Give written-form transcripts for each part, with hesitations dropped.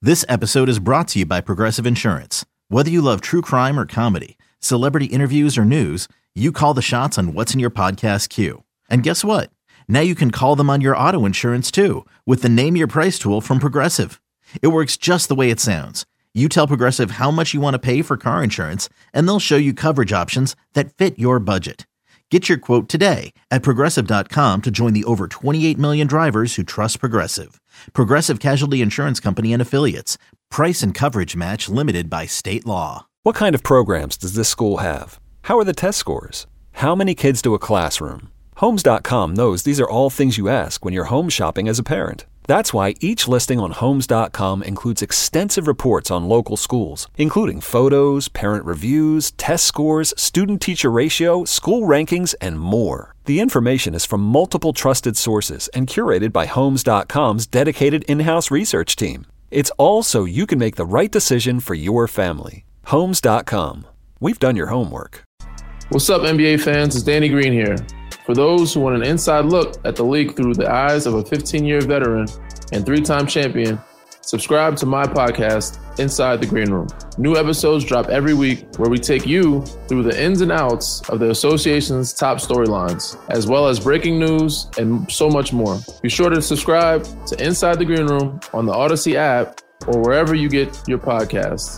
This episode is brought to you by Progressive Insurance. Whether you love true crime or comedy, celebrity interviews or news, you call the shots on what's in your podcast queue. And guess what? Now you can call them on your auto insurance too with the Name Your Price tool from Progressive. It works just the way it sounds. You tell Progressive how much you want to pay for car insurance, and they'll show you coverage options that fit your budget. Get your quote today at Progressive.com to join the over 28 million drivers who trust Progressive. Progressive Casualty Insurance Company and Affiliates. Price and coverage match limited by state law. What kind of programs does this school have? How are the test scores? How many kids to a classroom? Homes.com knows these are all things you ask when you're home shopping as a parent. That's why each listing on Homes.com includes extensive reports on local schools, including photos, parent reviews, test scores, student-teacher ratio, school rankings, and more. The information is from multiple trusted sources and curated by Homes.com's dedicated in-house research team. It's all so you can make the right decision for your family. Homes.com. We've done your homework. What's up, NBA fans? It's Danny Green here. For those who want an inside look at the league through the eyes of a 15-year veteran and three-time champion, subscribe to my podcast, Inside the Green Room. New episodes drop every week where we take you through the ins and outs of the association's top storylines, as well as breaking news and so much more. Be sure to subscribe to Inside the Green Room on the Odyssey app or wherever you get your podcasts.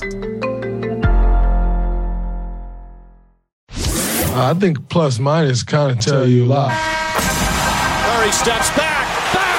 I think plus minus kind of tell you a lot. Murray steps back.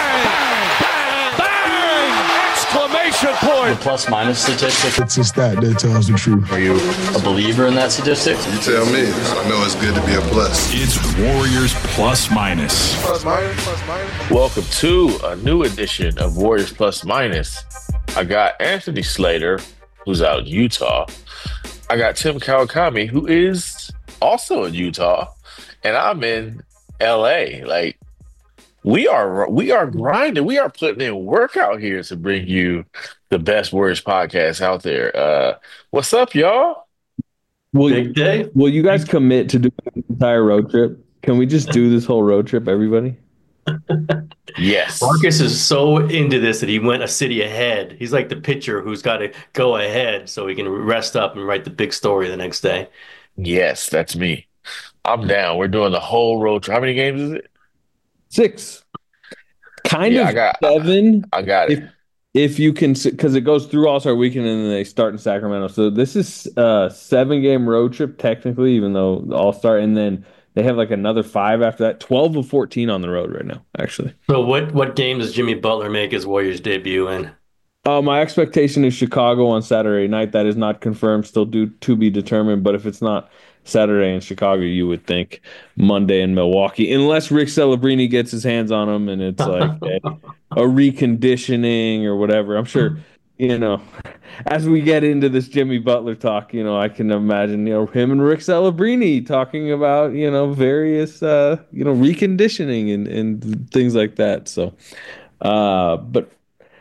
Bang! Bang! Bang! Exclamation point. The plus minus statistic. It's a stat that tells the truth. Are you a believer in that statistic? You tell me. I know it's good to be a plus. It's Warriors Plus Minus. Plus minus, plus minus. Welcome to a new edition of Warriors Plus Minus. I got Anthony Slater, who's out in Utah. I got Tim Kawakami, who is also in Utah, and I'm in LA. Like, we are grinding. We are putting in work out here to bring you the best Warriors podcast out there. What's up, y'all? Big day. Will you guys commit to doing the entire road trip? Can we just do this whole road trip, everybody? Yes. Marcus is so into this that he went a city ahead. He's like the pitcher who's got to go ahead so he can rest up and write the big story the next day. Yes, that's me. I'm down. We're doing the whole road trip. How many games is it? 6. Kind of I got 7. I got it. If you can, because it goes through All-Star Weekend and then they start in Sacramento. So this is a 7-game road trip technically, even though the All-Star, and then they have like another 5 after that. 12 of 14 on the road right now, actually. So what game does Jimmy Butler make his Warriors debut in? My expectation is Chicago on Saturday night. That is not confirmed, still to be determined. But if it's not Saturday in Chicago, you would think Monday in Milwaukee, unless Rick Celebrini gets his hands on him and it's like a reconditioning or whatever. I'm sure, as we get into this Jimmy Butler talk, I can imagine, him and Rick Celebrini talking about, various, reconditioning and things like that. So, but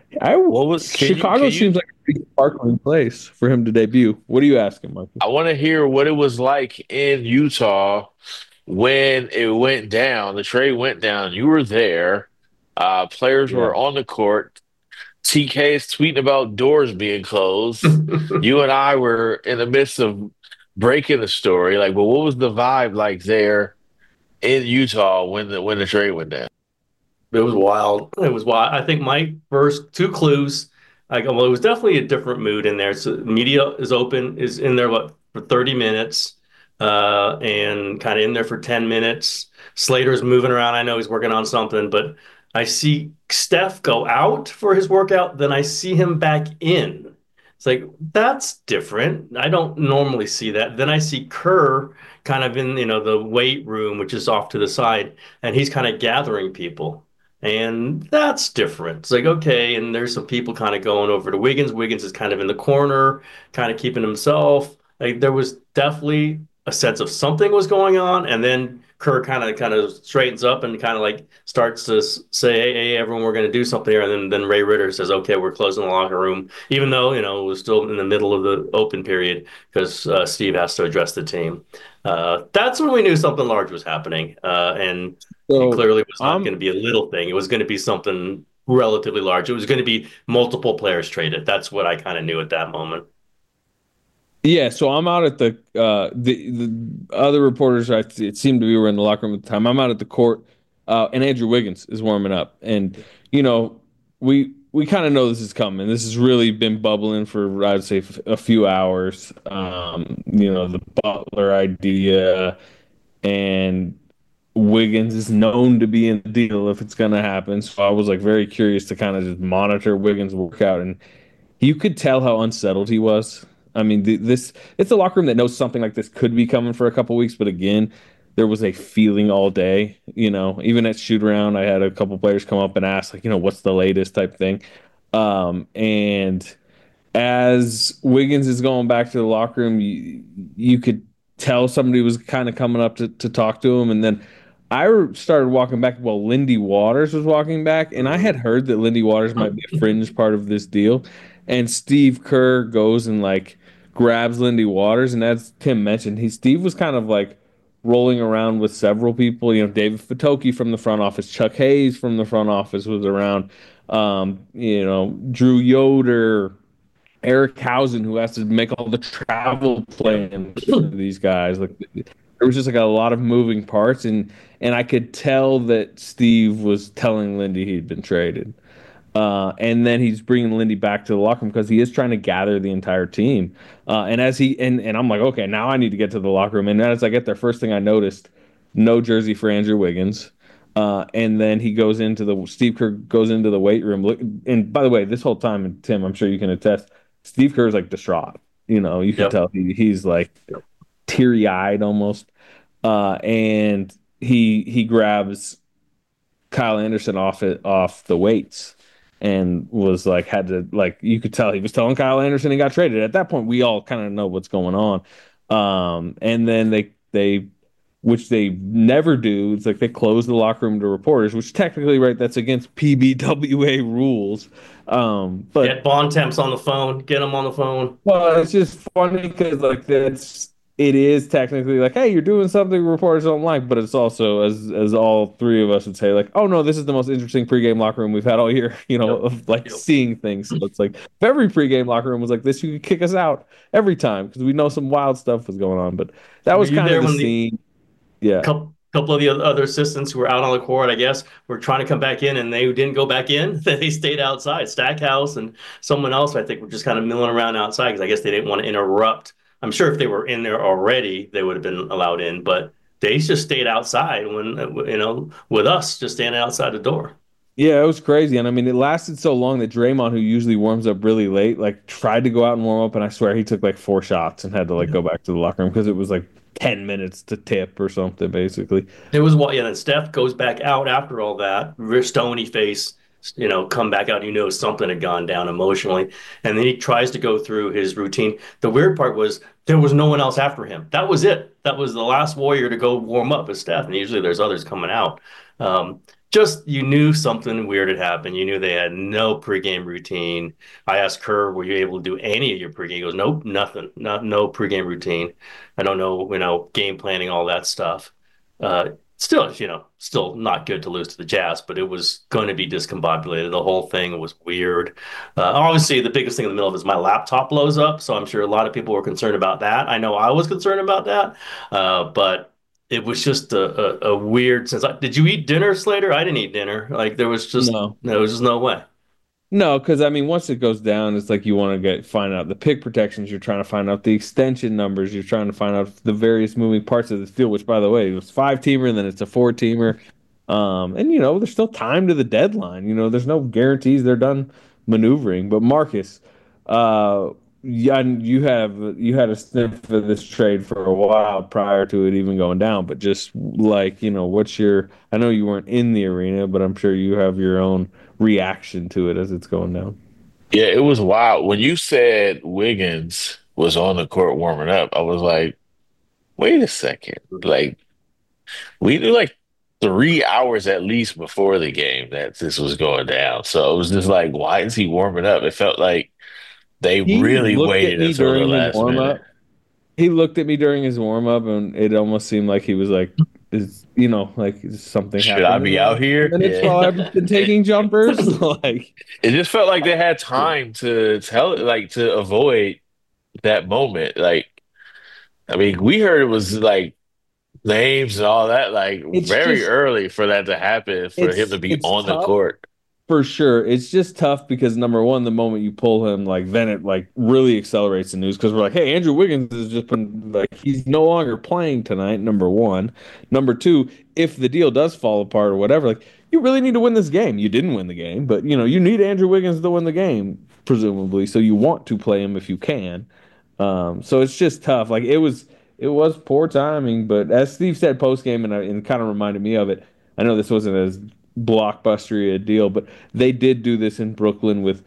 Chicago seems like a pretty sparkling place for him to debut. What are you asking, Mark? I want to hear what it was like in Utah when it went down. The trade went down. You were there. Players were on the court. TK is tweeting about doors being closed. You and I were in the midst of breaking the story. Like, well, what was the vibe like there in Utah when the trade went down? It was wild. I think my first 2 clues, it was definitely a different mood in there. So media is in there for 30 minutes, and kind of in there for 10 minutes. Slater's moving around. I know he's working on something, but I see Steph go out for his workout, then I see him back in. It's like, that's different. I don't normally see that. Then I see Kerr kind of in, the weight room, which is off to the side, and he's kind of gathering people. And that's different. It's like, okay, and there's some people kind of going over to Wiggins. Wiggins is kind of in the corner, kind of keeping himself. Like, there was definitely a sense of something was going on, and then Kerr kind of straightens up and kind of like starts to say, hey, everyone, we're going to do something here. And then Ray Ritter says, okay, we're closing the locker room, even though, it was still in the middle of the open period because Steve has to address the team. That's when we knew something large was happening. And it clearly was not going to be a little thing. It was going to be something relatively large. It was going to be multiple players traded. That's what I kind of knew at that moment. Yeah, so I'm out at the other reporters. It seemed to be were in the locker room at the time. I'm out at the court, and Andrew Wiggins is warming up, and we kind of know this is coming. This has really been bubbling for I'd say a few hours. The Butler idea, and Wiggins is known to be in the deal if it's going to happen. So I was like very curious to kind of just monitor Wiggins' workout, and you could tell how unsettled he was. I mean, it's a locker room that knows something like this could be coming for a couple weeks, but again, there was a feeling all day. Even at shoot around, I had a couple players come up and ask, like, what's the latest type thing. And as Wiggins is going back to the locker room, you could tell somebody was kind of coming up to talk to him, and then I started walking back while Lindy Waters was walking back, and I had heard that Lindy Waters might be a fringe part of this deal. And Steve Kerr goes and like grabs Lindy Waters, and as Tim mentioned, Steve was kind of like rolling around with several people. David Fatoki from the front office, Chuck Hayes from the front office was around. Drew Yoder, Eric Hausen, who has to make all the travel plans for these guys. Like, there was just like a lot of moving parts, and I could tell that Steve was telling Lindy he'd been traded. And then he's bringing Lindy back to the locker room because he is trying to gather the entire team. And I'm like, okay, now I need to get to the locker room. And as I get there, first thing I noticed, no jersey for Andrew Wiggins. And then Steve Kerr goes into the weight room. And by the way, this whole time, and Tim, I'm sure you can attest, Steve Kerr's like distraught. You can tell he's like teary-eyed almost. And he grabs Kyle Anderson off the weights. And was like, you could tell he was telling Kyle Anderson he got traded. At that point, we all kind of know what's going on. And then they, which they never do, it's like they close the locker room to reporters, which technically, right, that's against PBWA rules. But get Bontemps on the phone, get him on the phone. Well, it's just funny because it is technically like, hey, you're doing something reporters don't like, but it's also, as all three of us would say, like, oh no, this is the most interesting pregame locker room we've had all year, of like seeing things. So it's like, if every pregame locker room was like this, you could kick us out every time because we know some wild stuff was going on. But that was kind of the scene. Yeah. Couple of the other assistants who were out on the court, I guess, were trying to come back in, and they didn't go back in. They stayed outside. Stackhouse and someone else, I think, were just kind of milling around outside because I guess they didn't want to interrupt. I'm sure if they were in there already, they would have been allowed in, but they just stayed outside with us just standing outside the door. Yeah, it was crazy. And I mean, it lasted so long that Draymond, who usually warms up really late, like tried to go out and warm up. And I swear he took like 4 shots and had to like go back to the locker room because it was like 10 minutes to tip or something, basically. It was then Steph goes back out after all that, stony face, come back out, something had gone down emotionally. And then he tries to go through his routine. The weird part was there was no one else after him. That was it. That was the last Warrior to go warm up with Steph. And usually there's others coming out. You knew something weird had happened. You knew they had no pregame routine. I asked Kerr, were you able to do any of your pregame? He goes, nope, nothing. No pregame routine. I don't know, game planning, all that stuff. Still not good to lose to the Jazz, but it was going to be discombobulated. The whole thing was weird. Obviously, the biggest thing in the middle of it is my laptop blows up, so I'm sure a lot of people were concerned about that. I know I was concerned about that, but it was just a weird sense. Did you eat dinner, Slater? I didn't eat dinner. Like there was just there was just no way. No, because I mean, once it goes down, it's like you want to find out the pick protections. You're trying to find out the extension numbers. You're trying to find out the various moving parts of the field. Which, by the way, it was 5-teamer, and then it's a 4-teamer. And there's still time to the deadline. There's no guarantees they're done maneuvering. But Marcus, you had a sniff of this trade for a while prior to it even going down. But just like what's your? I know you weren't in the arena, but I'm sure you have your own reaction to it as it's going down. Yeah, it was wild. When you said Wiggins was on the court warming up, I was like, wait a second. Like, we knew like 3 hours at least before the game that this was going down. So it was just like, why is he warming up? It felt like they really waited until the last minute. He looked at me during his warm up, and it almost seemed like he was like is like is something Should happened I in be the out last here? minutes Yeah. while I've been taking jumpers? Like It just felt like they had time to to avoid that moment. Like, I mean, we heard it was like names and all that, like it's very just early for that to happen, for him to be it's on the tough. court. For sure. It's just tough because number one, the moment you pull him, like then it like really accelerates the news because we're like, hey, Andrew Wiggins has just been like he's no longer playing tonight, number one. Number two, if the deal does fall apart or whatever, like you really need to win this game. You didn't win the game, but you need Andrew Wiggins to win the game, presumably. So you want to play him if you can. So it's just tough. Like it was poor timing, but as Steve said post game and kind of reminded me of it. I know this wasn't as blockbustery a deal, but they did do this in Brooklyn with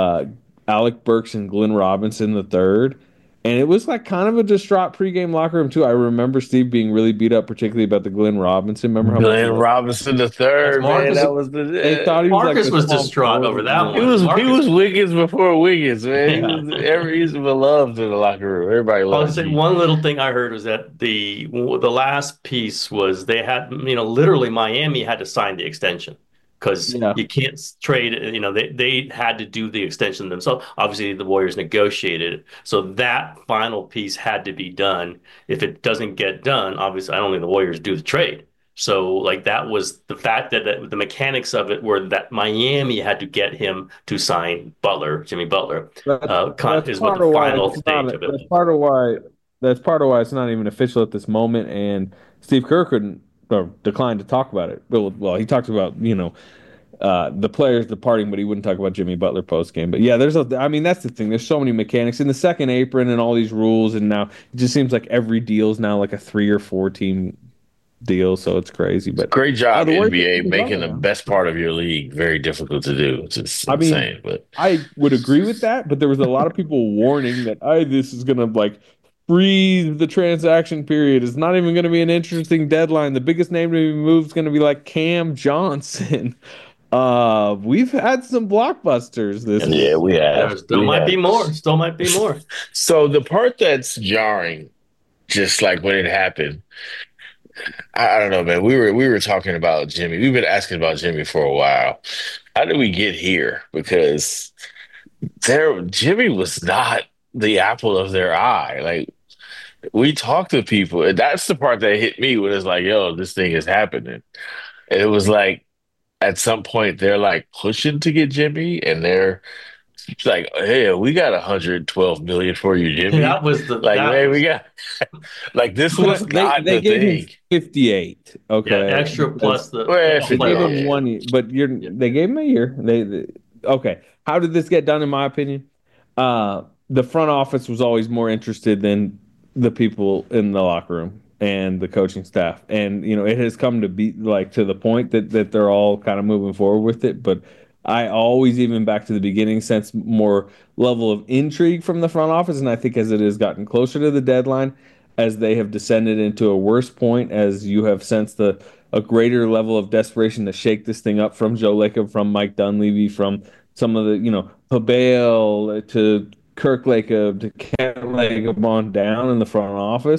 Alec Burks and Glenn Robinson the third, and it was like kind of a distraught pregame locker room too. I remember Steve being really beat up, particularly about the Glenn Robinson. Remember how Glenn Robinson the third, man. That was they thought he was Marcus like was distraught over that one. He was Wiggins before Wiggins, man. He was beloved in the locker room. Everybody loved him. One little thing I heard was that the last piece was they had, literally Miami had to sign the extension because you can't trade. They had to do the extension themselves. Obviously, the Warriors negotiated it, so that final piece had to be done. If it doesn't get done, obviously, I don't think the Warriors do the trade. So, like, that was the fact that the mechanics of it were that Miami had to get him to sign Jimmy Butler, is what the final stage of it. That's part of why it's not even official at this moment. And Steve Kerr couldn't or declined to talk about it. Well, he talked about the players departing, but he wouldn't talk about Jimmy Butler post game. But yeah, that's the thing. There's so many mechanics in the second apron and all these rules, and now it just seems like every deal is now like a 3 or 4 team deal, so it's crazy. But great job, NBA, making the best part of your league very difficult to do. It's just insane. But I would agree with that, but there was a lot of people warning that this is gonna like freeze the transaction period. It's not even gonna be an interesting deadline. The biggest name to be moved is gonna be like Cam Johnson. We've had some blockbusters this week. Yeah, we have. There still might be more. So the part that's jarring, just like when it happened, I don't know, man. We were talking about Jimmy. We've been asking about Jimmy for a while. How did we get here? Because Jimmy was not the apple of their eye. Like, we talked to people, and that's the part that hit me when it's like, yo, this thing is happening. And it was like, at some point, they're like pushing to get Jimmy, and they're like, hey, we got $112 million for you, Jimmy. That was we got like this was not they the gave thing. him 58. Okay, extra plus the. They gave him 1 year, but they gave him a year. Okay. How did this get done? In my opinion, the front office was always more interested than the people in the locker room and the coaching staff, and it has come to be like to the point that they're all kind of moving forward with it, but. I always, even back to the beginning, sense more level of intrigue from the front office. And I think as it has gotten closer to the deadline, as they have descended into a worse point, as you have sensed a greater level of desperation to shake this thing up from Joe Lacob, from Mike Dunleavy, from some of the, Pabale to Kirk Lacob to Kent Lacob on down in the front office.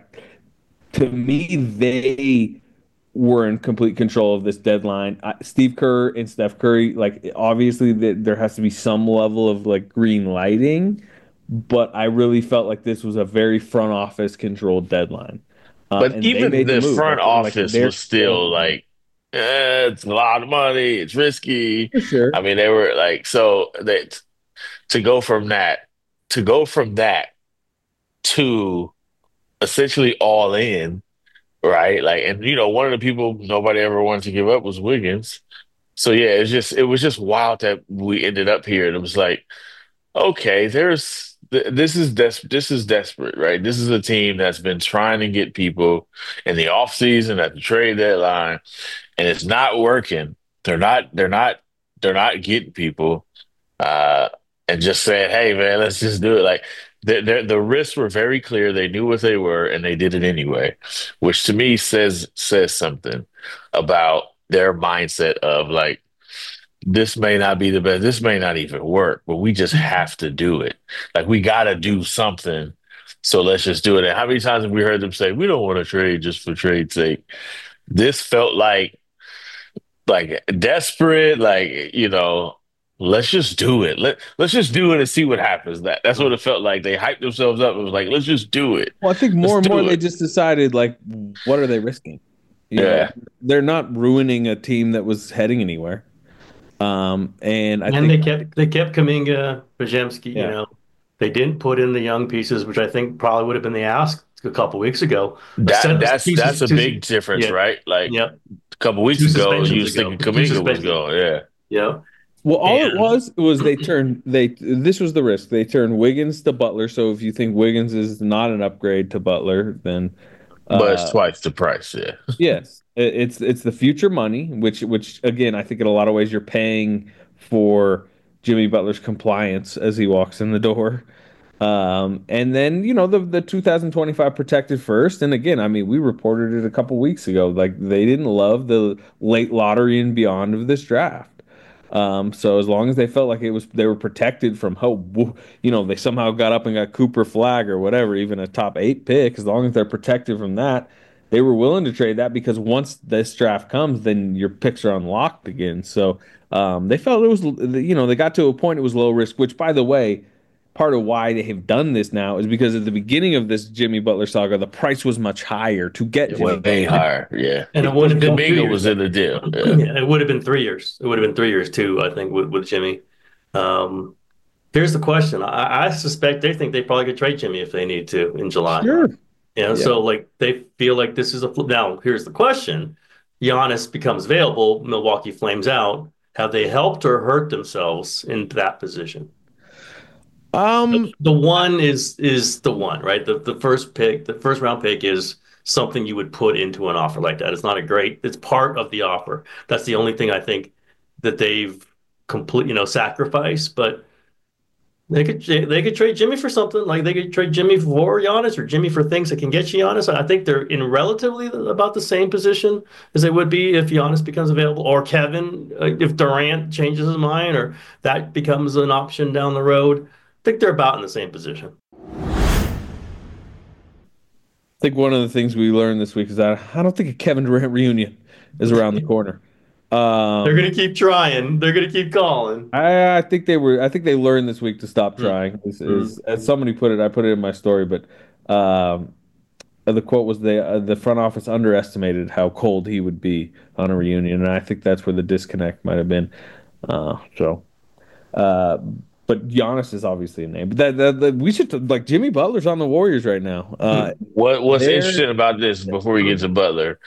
To me, they were in complete control of this deadline. Steve Kerr and Steph Curry, like obviously there has to be some level of like green lighting, but I really felt like this was a very front office controlled deadline. But even the front office was still like, it's a lot of money, it's risky. For sure. I mean, they were like, so that to go from that to essentially all in. Right, and one of the people nobody ever wanted to give up was Wiggins. So yeah, it was just wild that we ended up here, and it was like, okay, this is desperate, right? This is a team that's been trying to get people in the offseason at the trade deadline, and it's not working. They're not getting people, and just saying, hey man, let's just do it. Like. The risks were very clear. They knew what they were, and they did it anyway, which to me says something about their mindset of like, this may not be the best. This may not even work, but we just have to do it. Like, we got to do something So let's just do it. And how many times have we heard them say, we don't want to trade just for trade's sake? This felt like desperate, let's just do it. Let's just do it and see what happens. That's what it felt like. They hyped themselves up. It was like, let's just do it. Well, I think more and more they just decided, like, what are they risking? You know, they're not ruining a team that was heading anywhere. And they kept Kuminga, Podziemski. You know, they didn't put in the young pieces, which I think probably would have been the ask a couple weeks ago. That's a big difference, right? Like a couple weeks ago, you was thinking Kuminga was going. Yeah. Well, all it was this was the risk. They turned Wiggins to Butler. So if you think Wiggins is not an upgrade to Butler, then but it's twice the price. Yeah. Yes, it's the future money, which again, I think in a lot of ways you're paying for Jimmy Butler's compliance as he walks in the door. And then, the 2025 protected first. And again, I mean, we reported it a couple weeks ago. Like, they didn't love the late lottery and beyond of this draft. So as long as they felt like they were protected from they somehow got up and got Cooper Flagg or whatever, even a top 8 pick, as long as they're protected from that, they were willing to trade that, because once this draft comes, then your picks are unlocked again. So they felt it was, they got to a point it was low risk, which, by the way, part of why they have done this now is because at the beginning of this Jimmy Butler saga, the price was much higher to get Jimmy. Way higher, yeah. And it would have been Kuminga was in the deal. Yeah, it would have been 3 years. It would have been 3 years too, I think, with Jimmy. Here's the question. I suspect they think they probably could trade Jimmy if they need to in July. Sure. So like they feel like this is a flip. Now, here's the question. Giannis becomes available, Milwaukee flames out. Have they helped or hurt themselves in that position? The one is the one, right? The first round pick is something you would put into an offer like that. It's part of the offer. That's the only thing I think that they've sacrificed, but they could trade Jimmy for something. Like, they could trade Jimmy for Giannis, or Jimmy for things that can get you Giannis. I think they're in relatively about the same position as they would be if Giannis becomes available, or Kevin, if Durant changes his mind, or that becomes an option down the road. I think they're about in the same position. I think one of the things we learned this week is that I don't think a Kevin Durant reunion is around the corner. They're going to keep trying. They're going to keep calling. I think they learned this week to stop trying. As somebody put it, I put it in my story, but the quote was the front office underestimated how cold he would be on a reunion, and I think that's where the disconnect might have been. But Giannis is obviously a name. But that we should, like, Jimmy Butler's on the Warriors right now. What's interesting about this, before we get to Butler,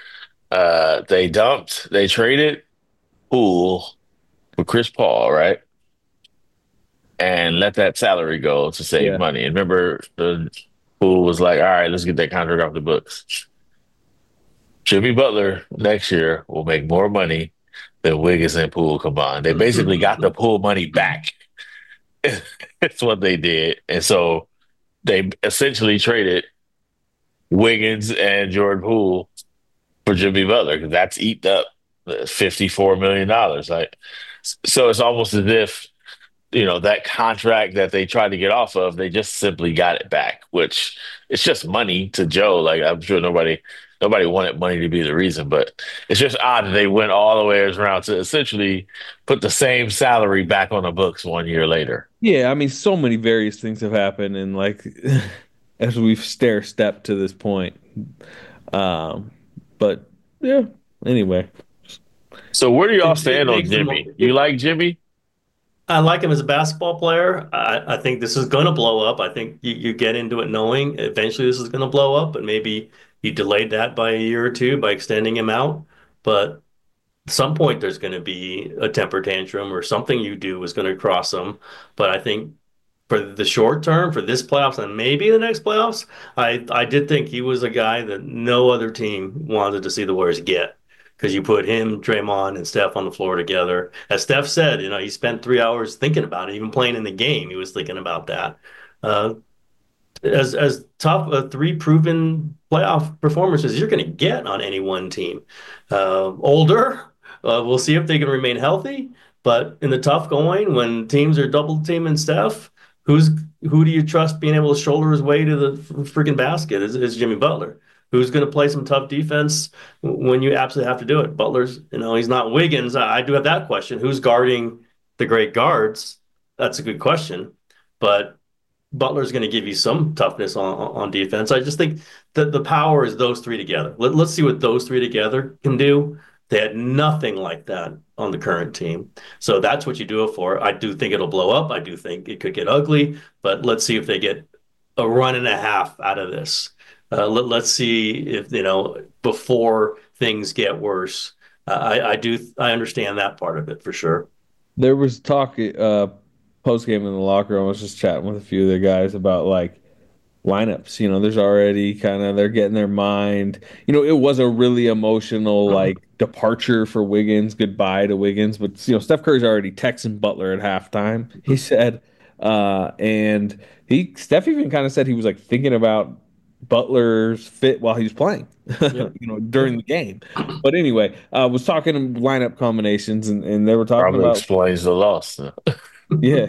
they traded Poole for Chris Paul, right? And let that salary go to save money. And remember, the Poole was like, all right, let's get that contract off the books. Jimmy Butler next year will make more money than Wiggins and Poole combined. They basically got the Poole money back. That's what they did. And so they essentially traded Wiggins and Jordan Poole for Jimmy Butler, because that's eaten up $54 million. Like, so it's almost as if, that contract that they tried to get off of, they just simply got it back, which it's just money to Joe. Like, I'm sure nobody wanted money to be the reason, but it's just odd that they went all the way around to essentially put the same salary back on the books 1 year later. Yeah, I mean, so many various things have happened, and like as we've stair-stepped to this point. But yeah, anyway. So where do y'all stand on Jimmy? You like Jimmy? I like him as a basketball player. I think this is going to blow up. I think you get into it knowing eventually this is going to blow up, and maybe you delayed that by a year or two by extending him out. But at some point there's going to be a temper tantrum, or something you do is going to cross him. But I think for the short term, for this playoffs and maybe the next playoffs, I did think he was a guy that no other team wanted to see the Warriors get. Because you put him, Draymond, and Steph on the floor together. As Steph said, he spent 3 hours thinking about it, even playing in the game. He was thinking about that. As tough 3 proven playoff performances you're going to get on any one team. Older, we'll see if they can remain healthy. But in the tough going, when teams are double teaming Steph, who's who do you trust being able to shoulder his way to the freaking basket is Jimmy Butler. Who's going to play some tough defense when you absolutely have to do it? Butler's, he's not Wiggins. I do have that question. Who's guarding the great guards? That's a good question. But Butler's going to give you some toughness on defense. I just think that the power is those three together. Let's see what those three together can do. They had nothing like that on the current team. So that's what you do it for. I do think it'll blow up. I do think it could get ugly, but let's see if they get a run and a half out of this. Let's see if, before things get worse. I understand that part of it for sure. There was talk post game in the locker room. I was just chatting with a few of the guys about like lineups. There's already they're getting their mind. It was a really emotional like departure for Wiggins, goodbye to Wiggins. But Steph Curry's already texting Butler at halftime. He said, and Steph even kind of said he was like thinking about Butler's fit while he was playing, Yep. during the game. But anyway, was talking lineup combinations, and they were talking Probably about explains the loss. yeah.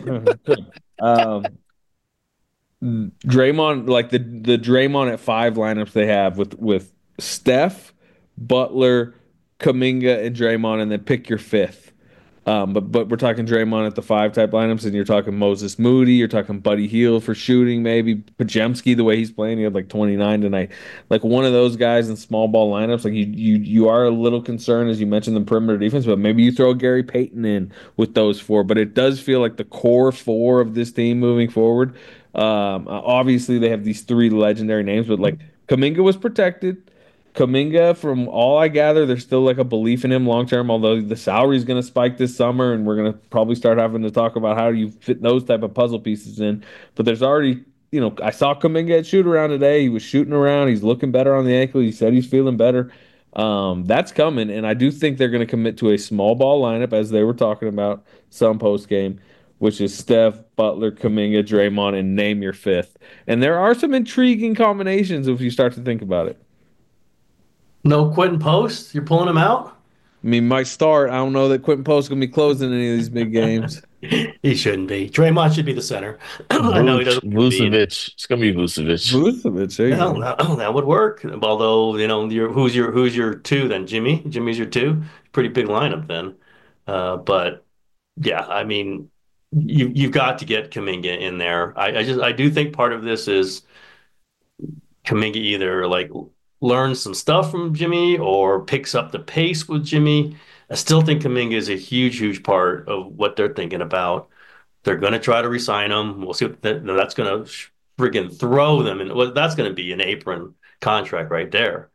Draymond, like the Draymond at 5 lineups they have with Steph, Butler, Kuminga, and Draymond, and then pick your fifth. But we're talking Draymond at the 5 type lineups, and you're talking Moses Moody, you're talking Buddy Hield for shooting, maybe Pajemski the way he's playing. He had like 29 tonight. Like one of those guys in small ball lineups. Like you are a little concerned as you mentioned the perimeter defense, but maybe you throw Gary Payton in with those 4. But it does feel like the core 4 of this team moving forward. Obviously they have these 3 legendary names, but like Kuminga was protected. Kuminga, from all I gather, there's still like a belief in him long term, although the salary is going to spike this summer and we're going to probably start having to talk about how do you fit those type of puzzle pieces in. But there's already, I saw Kuminga at shoot around today. He was shooting around. He's looking better on the ankle. He said he's feeling better. That's coming. And I do think they're going to commit to a small ball lineup, as they were talking about some post game, which is Steph, Butler, Kuminga, Draymond, and name your fifth. And there are some intriguing combinations if you start to think about it. No Quentin Post? You're pulling him out? I mean, might start. I don't know that Quentin Post going to be closing any of these big games. He shouldn't be. Draymond should be the center. I know he doesn't. Vucevic. It's going to be Vucevic. Vucevic, that would work. Although, who's your 2 then? Jimmy? Jimmy's your 2? Pretty big lineup then. But yeah, I mean, you've got to get Kuminga in there. I do think part of this is Kuminga either like learns some stuff from Jimmy or picks up the pace with Jimmy. I still think Kuminga is a huge part of what they're thinking about. They're going to try to re-sign him. We'll see what that's going to friggin' throw them. And that's going to be an apron contract right there.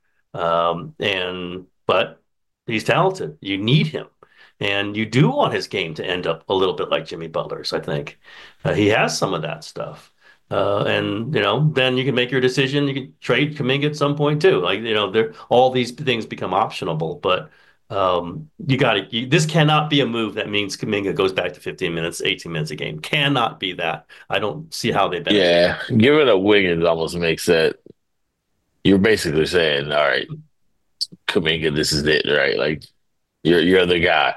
But he's talented. You need him. And you do want his game to end up a little bit like Jimmy Butler's, I think. He has some of that stuff. Then you can make your decision. You can trade Kuminga at some point too. Like, all these things become optionable, but this cannot be a move that means Kuminga goes back to 15 minutes, 18 minutes a game. Cannot be that. I don't see how they benefit. Yeah, giving up Wiggins almost makes that. You're basically saying, all right, Kuminga, this is it, right? Like you're the guy.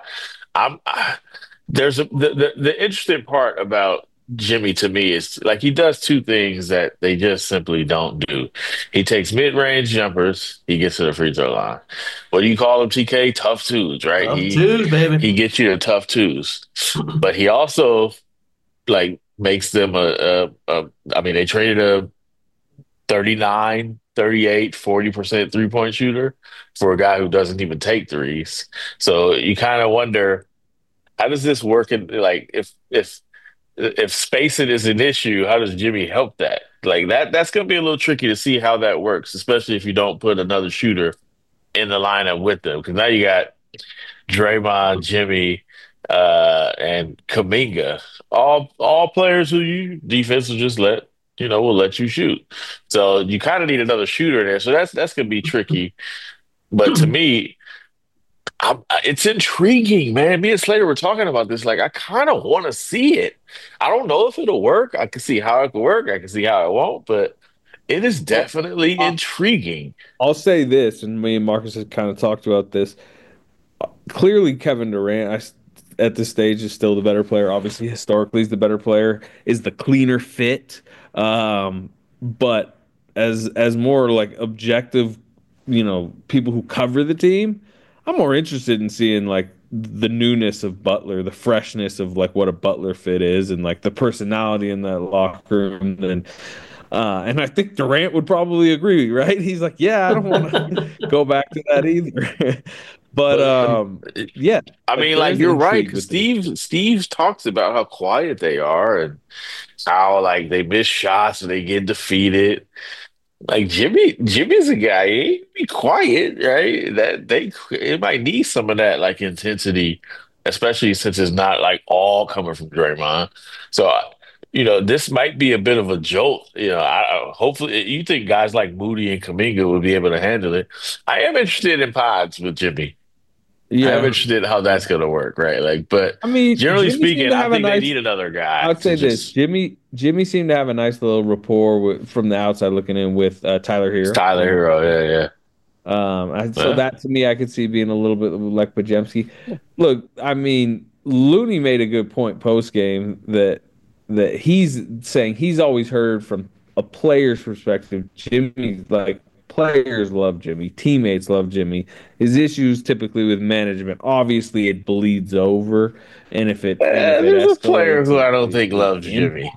The interesting part about Jimmy to me is like he does 2 things that they just simply don't do. He takes mid-range jumpers, he gets to the free throw line. What do you call them, TK? Tough twos, right? Tough twos, baby. He gets you to tough twos. But he also like makes them they traded a 39, 38, 40% three-point shooter for a guy who doesn't even take threes. So you kind of wonder, how does this work in like if spacing is an issue, how does Jimmy help that? Like that's going to be a little tricky to see how that works, especially if you don't put another shooter in the lineup with them. Because now you got Draymond, Jimmy, and Kuminga, all players who defense will just will let you shoot. So you kind of need another shooter there. So that's going to be tricky. But to me, it's intriguing, man. Me and Slater were talking about this. Like, I kind of want to see it. I don't know if it'll work. I can see how it could work. I can see how it won't. But it is definitely intriguing. I'll say this, and me and Marcus have kind of talked about this. Clearly, Kevin Durant, at this stage is still the better player. Obviously, historically, is the better player, is the cleaner fit. But as more like objective, people who cover the team, I'm more interested in seeing like the newness of Butler, the freshness of like what a Butler fit is, and like the personality in that locker room. And I think Durant would probably agree, right? He's like, yeah, I don't want to go back to that either. But yeah, I mean, like you're right. Because Steve talks about how quiet they are and how like they miss shots and they get defeated. Like Jimmy's a guy. He ain't be quiet, right? It might need some of that like intensity, especially since it's not like all coming from Draymond. So, this might be a bit of a jolt. Hopefully, you think guys like Moody and Kuminga will be able to handle it. I am interested in pods with Jimmy. Yeah. I'm interested in how that's going to work, right? Like, but I mean, generally speaking, I think they need another guy. I would say this: Jimmy seemed to have a nice little rapport from the outside looking in with Tyler Hero. Tyler Hero, yeah. So that to me, I could see being a little bit like Podziemski. Look, I mean, Looney made a good point post game that he's saying he's always heard from a player's perspective. Jimmy's like. Players love Jimmy. Teammates love Jimmy. His issues typically with management, obviously, it bleeds over. And if it there's a player who I don't think loves Jimmy.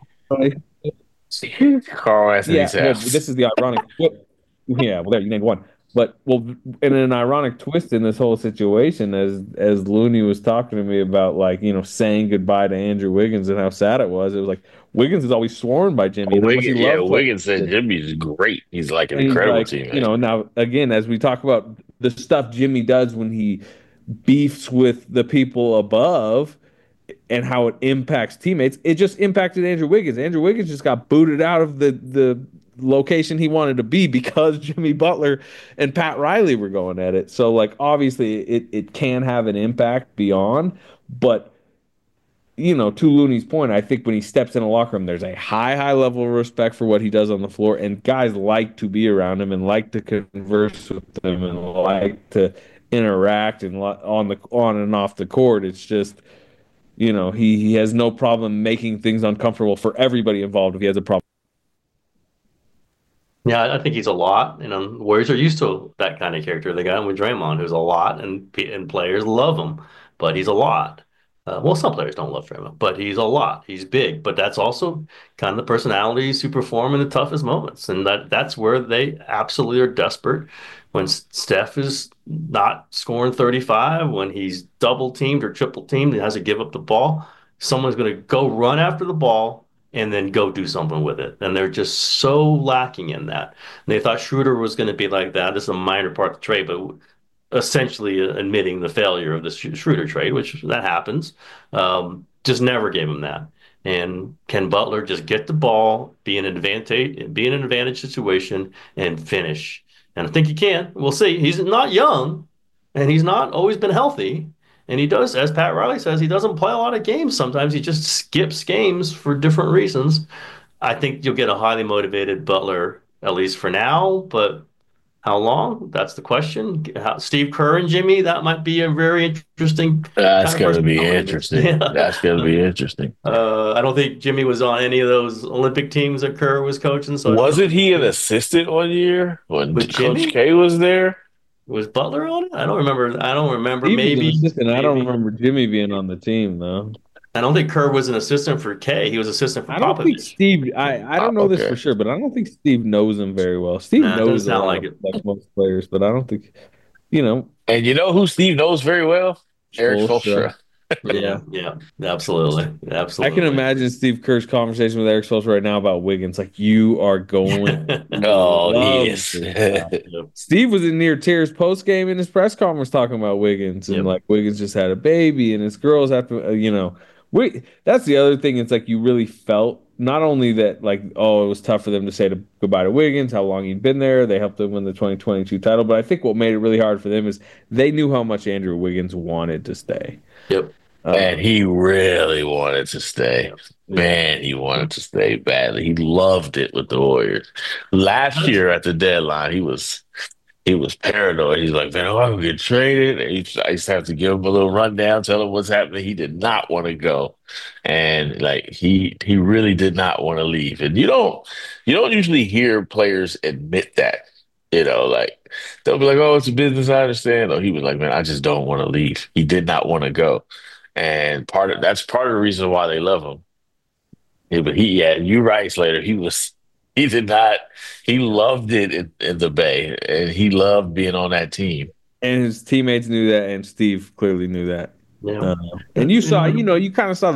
Carl Anthony's house. This is the ironic. Yeah, well, there you named one. But in an ironic twist in this whole situation, as Looney was talking to me about saying goodbye to Andrew Wiggins and how sad it was like Wiggins is always sworn by Jimmy. Wiggins said Jimmy's great. He's like an incredible teammate. Now again, as we talk about the stuff Jimmy does when he beefs with the people above and how it impacts teammates, it just impacted Andrew Wiggins. Andrew Wiggins just got booted out of the location he wanted to be because Jimmy Butler and Pat Riley were going at it. So obviously it can have an impact beyond, but to Looney's point, I think when he steps in a locker room, there's a high level of respect for what he does on the floor, and guys like to be around him and like to converse with him and like to interact and on and off the court. It's just, he has no problem making things uncomfortable for everybody involved if he has a problem. Yeah, I think he's a lot. Warriors are used to that kind of character. They got him with Draymond, who's a lot, and players love him, but he's a lot. Some players don't love Draymond, but he's a lot. He's big, but that's also kind of the personalities who perform in the toughest moments, and that's where they absolutely are desperate. When Steph is not scoring 35, when he's double teamed or triple teamed and has to give up the ball, someone's going to go run after the ball and then go do something with it. And they're just so lacking in that. And they thought Schroeder was going to be like that. This is a minor part of the trade, but essentially admitting the failure of the Schroeder trade, which that happens. Just never gave him that. And can Butler just get the ball, be in an advantage situation, and finish? And I think he can. We'll see. He's not young, and he's not always been healthy. And he does, as Pat Riley says, he doesn't play a lot of games. Sometimes he just skips games for different reasons. I think you'll get a highly motivated Butler, at least for now. But how long? That's the question. Steve Kerr and Jimmy, that might be a very interesting. That's going to be interesting. Yeah. That's going to be interesting. I don't think Jimmy was on any of those Olympic teams that Kerr was coaching. So wasn't he an assistant one year when Coach K was there? Was Butler on it? I don't remember. He maybe. I don't remember Jimmy being on the team though. I don't think Kerr was an assistant for K. He was assistant for Popovich. I don't think Steve. I don't know this for sure, but I don't think Steve knows him very well. Steve knows a lot like most players, but I don't think. And you know who Steve knows very well? Eric Spoelstra. Yeah, absolutely. I can imagine Steve Kerr's conversation with Eric Spoelstra right now about Wiggins. Like, you are going. Yes. Steve was in near tears post game in his press conference talking about Wiggins and like Wiggins just had a baby and his girls have to, that's the other thing. It's like you really felt not only that like, it was tough for them to say goodbye to Wiggins, how long he'd been there. They helped them win the 2022 title. But I think what made it really hard for them is they knew how much Andrew Wiggins wanted to stay. Yep. And he really wanted to stay. Man, he wanted to stay badly. He loved it with the Warriors. Last year at the deadline, he was he was paranoid. He's like, man, I'm gonna get traded. And I used to have to give him a little rundown, tell him what's happening. He did not want to go, and like he really did not want to leave. And you don't usually hear players admit that. Like they'll be like, "Oh, it's a business. I understand." Or he was like, "Man, I just don't want to leave." He did not want to go, and that's part of the reason why they love him. Yeah, but you're right, Slater. He did not. He loved it in the Bay, and he loved being on that team. And his teammates knew that, and Steve clearly knew that. Yeah. And you saw, you kind of saw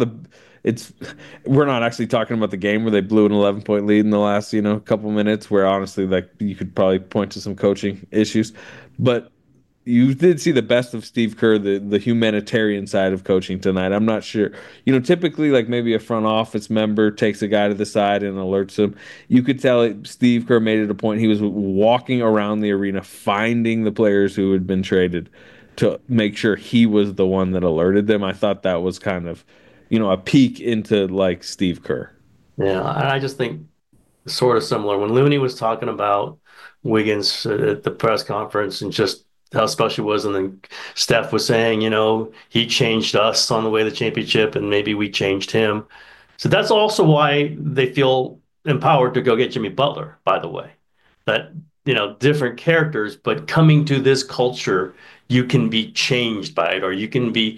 we're not actually talking about the game where they blew an 11-point lead in the last, couple minutes, where honestly, like, you could probably point to some coaching issues. But you did see the best of Steve Kerr, the humanitarian side of coaching tonight. I'm not sure. Typically, like maybe a front office member takes a guy to the side and alerts him. You could tell Steve Kerr made it a point. He was walking around the arena, finding the players who had been traded to make sure he was the one that alerted them. I thought that was kind of, a peek into like Steve Kerr. Yeah, and I just think sort of similar. When Looney was talking about Wiggins at the press conference and just how special he was, and then Steph was saying, he changed us on the way to the championship, and maybe we changed him. So that's also why they feel empowered to go get Jimmy Butler, by the way. That, different characters, but coming to this culture, you can be changed by it, or you can be,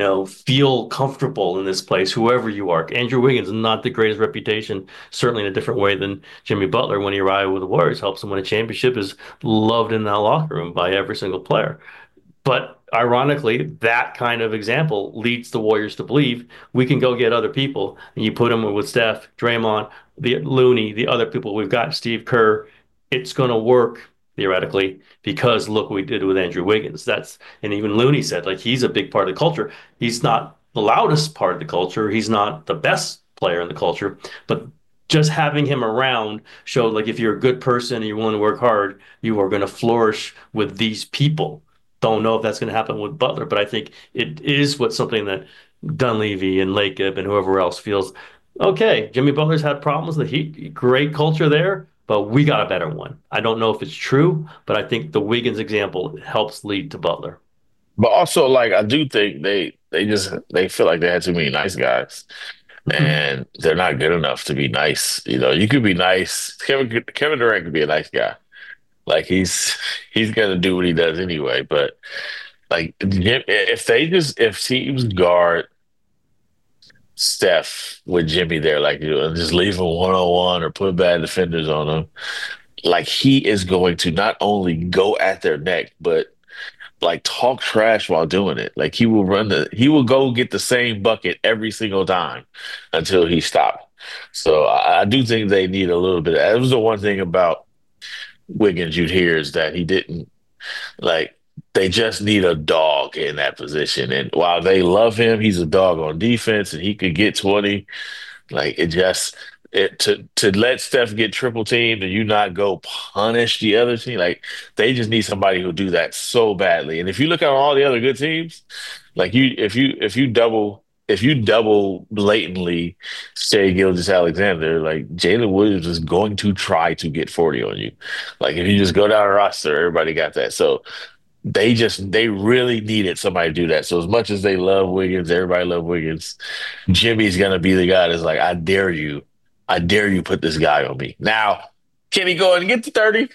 feel comfortable in this place, whoever you are. Andrew Wiggins, not the greatest reputation, certainly in a different way than Jimmy Butler when he arrived with the Warriors, helps him win a championship, is loved in that locker room by every single player. But ironically, that kind of example leads the Warriors to believe we can go get other people, and you put them with Steph, Draymond, the Looney, the other people we've got, Steve Kerr. It's going to work theoretically because look what we did with Andrew Wiggins. And even Looney said, like, he's a big part of the culture. He's not the loudest part of the culture. He's not the best player in the culture, but just having him around showed, like, if you're a good person and you're willing to work hard, you are going to flourish with these people. Don't know if that's going to happen with Butler, but I think it is something that Dunleavy and Lacob and whoever else feels, okay, Jimmy Butler's had problems with the Heat, great culture there, but we got a better one. I don't know if it's true, but I think the Wiggins example helps lead to Butler. But also, like, I do think they feel like they had too many nice guys, and they're not good enough to be nice. You could be nice. Kevin Durant could be a nice guy. Like, he's gonna do what he does anyway. But like, if teams guard Steph with Jimmy there, like, just leave him 1-on-1 or put bad defenders on him, like, he is going to not only go at their neck, but like talk trash while doing it. Like, he will go get the same bucket every single time until he stopped. So I do think they need a little bit. That was the one thing about Wiggins you'd hear, is that he didn't, like, they just need a dog in that position. And while they love him, he's a dog on defense and he could get 20. Like, to let Steph get triple teamed and you not go punish the other team, like, they just need somebody who'll do that so badly. And if you look at all the other good teams, like, if you double blatantly Shai Gilgeous-Alexander, like, Jalen Williams is going to try to get 40 on you. Like, if you just go down a roster, everybody got that. So they really needed somebody to do that. So as much as they love Wiggins, everybody love Wiggins, Jimmy's going to be the guy that's like, I dare you put this guy on me. Now, can he go and get to 30?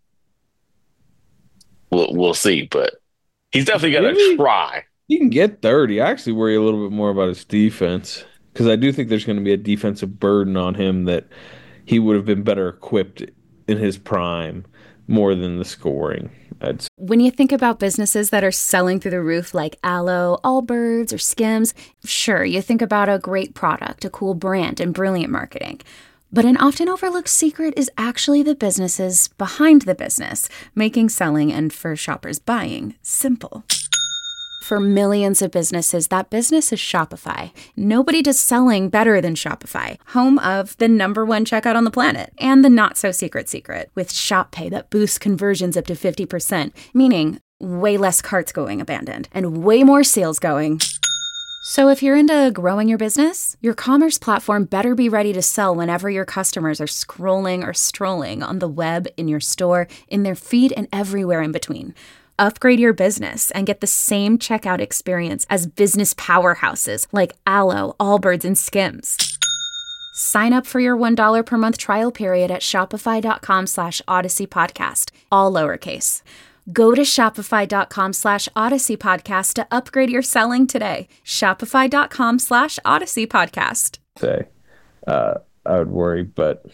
We'll see, but he's definitely going to try. He can get 30. I actually worry a little bit more about his defense, because I do think there's going to be a defensive burden on him that he would have been better equipped in his prime more than the scoring. When you think about businesses that are selling through the roof like Aloe, Allbirds, or Skims, sure, you think about a great product, a cool brand, and brilliant marketing. But an often overlooked secret is actually the businesses behind the business, making selling and, for shoppers, buying simple. For millions of businesses, that business is Shopify. Nobody does selling better than Shopify, home of the #1 checkout on the planet, and the not-so-secret secret, with Shop Pay that boosts conversions up to 50%, meaning way less carts going abandoned, and way more sales going So if you're into growing your business, your commerce platform better be ready to sell whenever your customers are scrolling or strolling on the web, in your store, in their feed, and everywhere in between. Upgrade your business and get the same checkout experience as business powerhouses like Allo, Allbirds, and Skims. Sign up for your $1 per month trial period at shopify.com/Odyssey Podcast, all lowercase. Go to shopify.com/Odyssey Podcast to upgrade your selling today. Shopify.com/Odyssey Podcast. Say, I would worry, but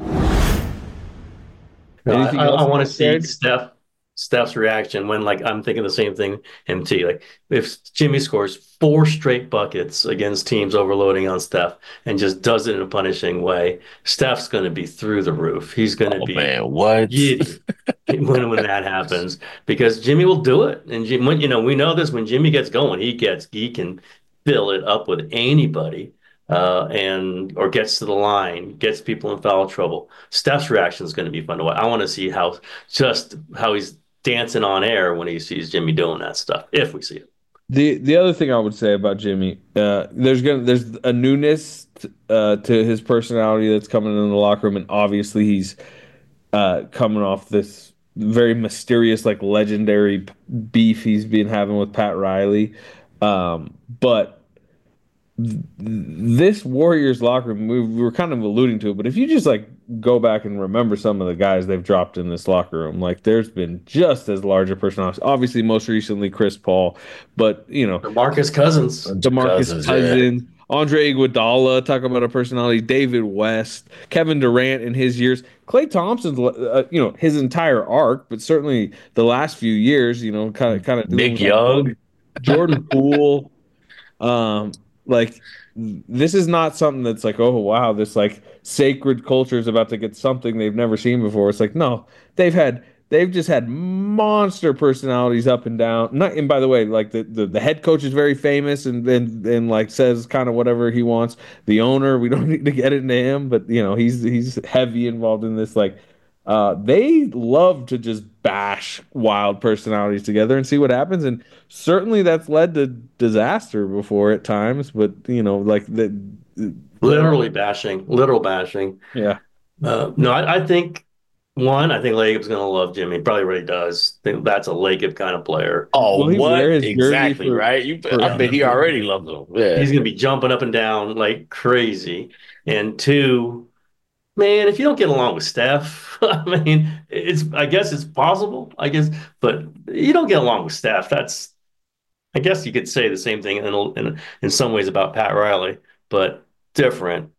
I want to see Steph's reaction when, like, I'm thinking the same thing, him too. Like, if Jimmy scores 4 straight buckets against teams overloading on Steph and just does it in a punishing way, Steph's going to be through the roof. He's going to be giddy when that happens, because Jimmy will do it. And we know this, when Jimmy gets going, he can fill it up with anybody. Or gets to the line, gets people in foul trouble. Steph's reaction is going to be fun to watch. I want to see how he's dancing on air when he sees Jimmy doing that stuff, if we see it. The other thing I would say about Jimmy, there's a newness to his personality that's coming in the locker room, and obviously he's coming off this very mysterious, like, legendary beef he's been having with Pat Riley, but this Warriors locker room, we were kind of alluding to it, but if you just, like, go back and remember some of the guys they've dropped in this locker room, like, there's been just as large a personality. Obviously, most recently Chris Paul, but DeMarcus Cousins, yeah. Andre Iguodala, talk about a personality. David West, Kevin Durant in his years, Klay Thompson's, his entire arc, but certainly the last few years, kind of Nick Young, Jordan Poole. Like, this is not something that's like, oh wow, this, like, sacred culture is about to get something they've never seen before. It's like, no, they've just had monster personalities up and down. And by the way, like, the head coach is very famous and like says kind of whatever he wants. The owner, we don't need to get into him, but he's heavy involved in this. Like, they love to just bash wild personalities together and see what happens. And certainly that's led to disaster before at times, but like literal bashing. Yeah. No, I think Lagup's going to love Jimmy. He probably already does. I think that's a Lagup kind of player. Oh, well, what? Exactly, right? I bet he already loves him. Yeah. He's going to be jumping up and down like crazy. And 2, man, if you don't get along with Steph, I guess it's possible, but you don't get along with Steph. I guess you could say the same thing in some ways about Pat Riley, but different.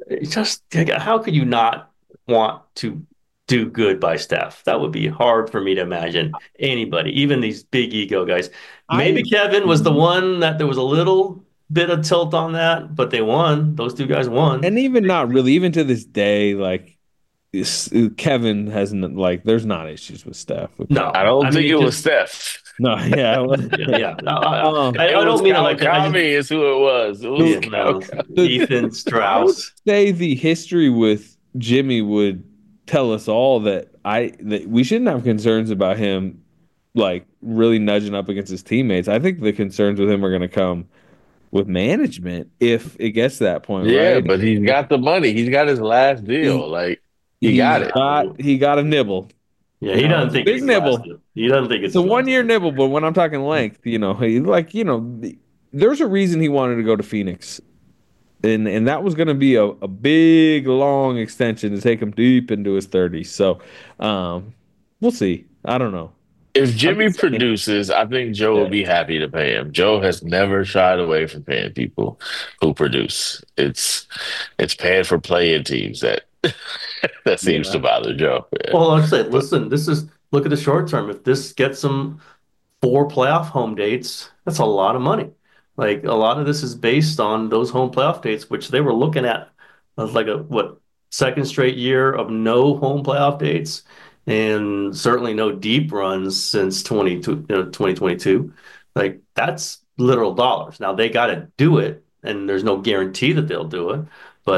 How could you not want to do good by Steph? That would be hard for me to imagine anybody, even these big ego guys. Maybe Kevin was the one that there was a little bit of tilt on that, but they won. Those 2 guys won. And even not really, even to this day, like, Kevin hasn't, like, there's not issues with Steph. No, I don't think it was Steph. No, yeah. Yeah. I don't mean it like that. Kami is who it was. Ethan Strauss. I would say the history with Jimmy would tell us all that we shouldn't have concerns about him, like, really nudging up against his teammates. I think the concerns with him are going to come with management if it gets to that point. Yeah, right? But he's got the money. He's got his last deal. He got it. He got a nibble. Yeah, he doesn't think big nibble. He doesn't think it's a 1-year nibble. But when I'm talking length, there's a reason he wanted to go to Phoenix, and that was going to be a big, long extension to take him deep into his 30s. So, we'll see. I don't know. If Jimmy produces, I think Joe will be happy to pay him. Joe has never shied away from paying people who produce. It's paying for play-in teams that seems to bother Joe. Yeah. Well, like I said, listen, look at the short term. If this gets them 4 playoff home dates, that's a lot of money. Like, a lot of this is based on those home playoff dates, which they were looking at like second straight year of no home playoff dates. And certainly no deep runs since 2022. Like, that's literal dollars. Now, they got to do it, and there's no guarantee that they'll do it. But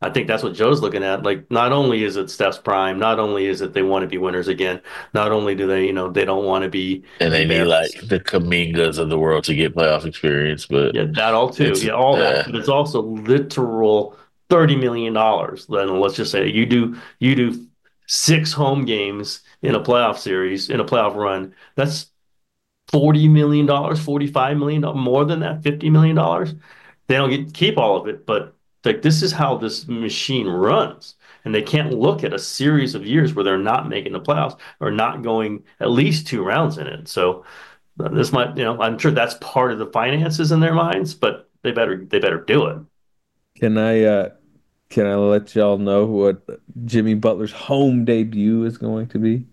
I think that's what Joe's looking at. Like, not only is it Steph's prime, not only is it they want to be winners again, not only do they, they don't want to be And they need like embarrassed. the Kamingas of the world to get playoff experience, but Yeah, that all too. Yeah, all that. But it's also literal $30 million. Then let's just say you do 6 home games in a playoff series, in a playoff run. That's $40 million, $45 million, more than that, $50 million. They don't keep all of it, but like this is how this machine runs. And they can't look at a series of years where they're not making the playoffs or not going at least 2 rounds in it. So this might, I'm sure that's part of the finances in their minds, but they better do it. Can I let y'all know what Jimmy Butler's home debut is going to be?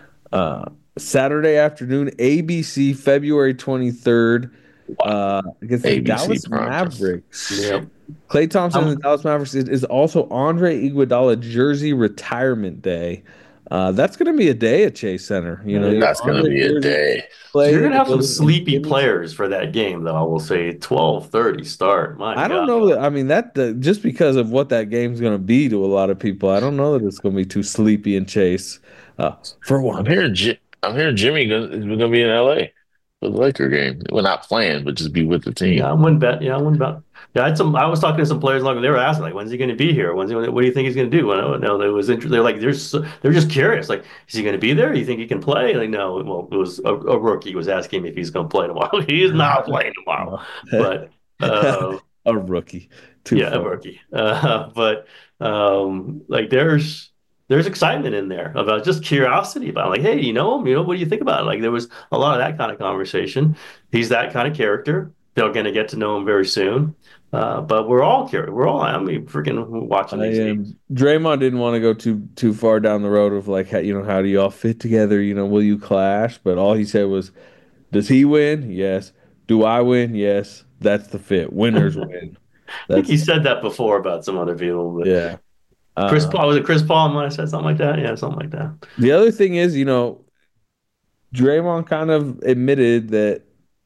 Saturday afternoon, ABC, February 23rd, against the ABC Dallas Broncos. Mavericks. Yep. Klay Thompson and the Dallas Mavericks is also Andre Iguodala jersey retirement day. That's going to be a day at Chase Center. That's going to be a day. You're going to have some sleepy players for that game, though. I will say 12:30 start. I don't know that. I mean, just because of what that game's going to be to a lot of people, I don't know that it's going to be too sleepy in Chase. For one, I'm hearing Jimmy is going to be in LA for the Laker game. Well, not playing, but just be with the team. Yeah, I wouldn't bet. Yeah, I wouldn't bet. Yeah, I was talking to some players, like they were asking, like, when's he going to be here? What do you think he's going to do? No, it was interesting. They're like, they're just curious. Like, is he going to be there? You think he can play? Like, no. Well, it was a rookie was asking him if he's going to play tomorrow. He's not playing tomorrow. But a rookie. A rookie. But like, there's excitement in there about just curiosity about, like, hey, you know him? What do you think about it? Like, there was a lot of that kind of conversation. He's that kind of character. They're going to get to know him very soon. But we're all curious. Freaking watching these games. Draymond didn't want to go too far down the road of like, how do you all fit together? Will you clash? But all he said was, does he win? Yes. Do I win? Yes. That's the fit. Winners win. I think he said that before about some other people. But yeah. Chris Paul, was it Chris Paul might have said something like that? Yeah, something like that. The other thing is, Draymond kind of admitted that,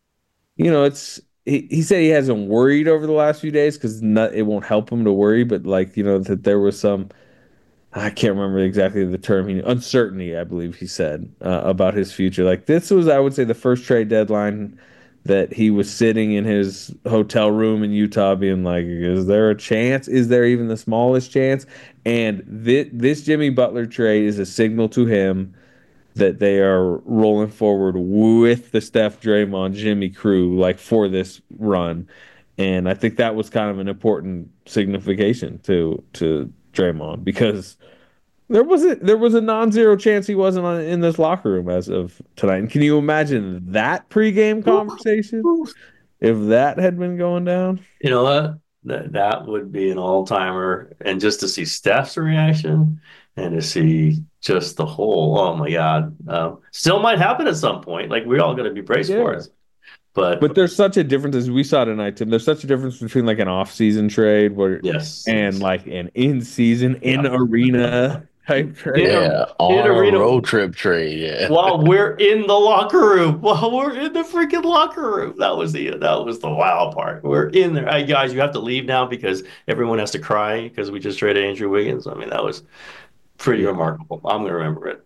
he said he hasn't worried over the last few days because it won't help him to worry, but that there was some, I can't remember exactly the term, uncertainty, I believe he said, about his future. Like, this was, I would say, the first trade deadline that he was sitting in his hotel room in Utah being like, is there a chance? Is there even the smallest chance? And this Jimmy Butler trade is a signal to him that they are rolling forward with the Steph, Draymond, Jimmy crew, like, for this run. And I think that was kind of an important signification to Draymond, because there was a non-zero chance he wasn't in this locker room as of tonight. And can you imagine that pregame conversation if that had been going down? You know what? That would be an all-timer. And just to see Steph's reaction and to see just the whole, oh my God, still might happen at some point. Like, we're all going to be braced for it. But there's such a difference, as we saw tonight, Tim. There's such a difference between like an off-season trade like an in-season, in-arena type trade. On a road trip trade. Yeah. While we're in the locker room, while we're in the freaking locker room, that was the wild part. We're in there. Hey, guys, you have to leave now because everyone has to cry because we just traded Andrew Wiggins. I mean, that was pretty remarkable. I'm going to remember it.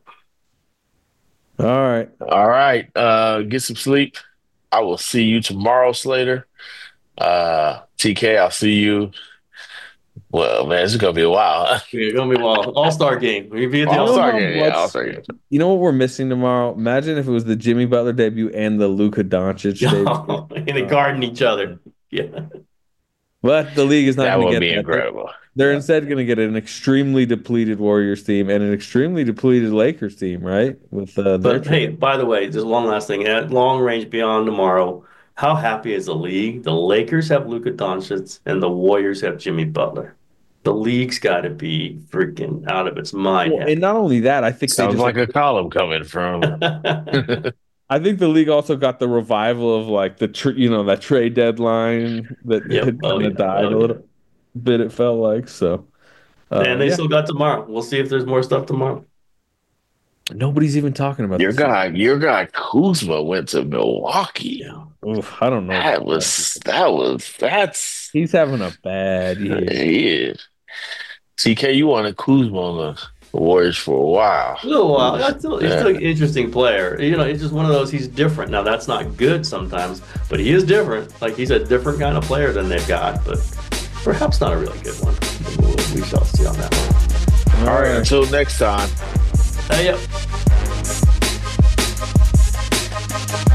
All right. Get some sleep. I will see you tomorrow, Slater. TK, I'll see you. Well, man, it's going to be a while. It's going to be a while. All-Star game. We'll be at the All-Star game. Yeah, All-Star game. You know what we're missing tomorrow? Imagine if it was the Jimmy Butler debut and the Luka Doncic debut. And they guarding each other. Yeah. But the league is not going to get that. That would be incredible. They're instead going to get an extremely depleted Warriors team and an extremely depleted Lakers team, right? But hey, by the way, just one last thing. At long range beyond tomorrow, how happy is the league? The Lakers have Luka Doncic and the Warriors have Jimmy Butler. The league's got to be freaking out of its mind. Well, and not only that, I think sounds like a column coming from. I think the league also got the revival of like that trade deadline that had kind of died a little bit. It felt like so. And they still got tomorrow. We'll see if there's more stuff tomorrow. Nobody's even talking about your guy Kuzma went to Milwaukee. Yeah. Oof, I don't know. That's he's having a bad year. He is. TK, you wanted Kuzma on the Warriors for a while. A little while. He's still an interesting player. You know, it's just one of those. He's different. Now that's not good sometimes, but he is different. Like he's a different kind of player than they've got, but perhaps not a really good one. We shall see on that one. All right. Until next time. Yep.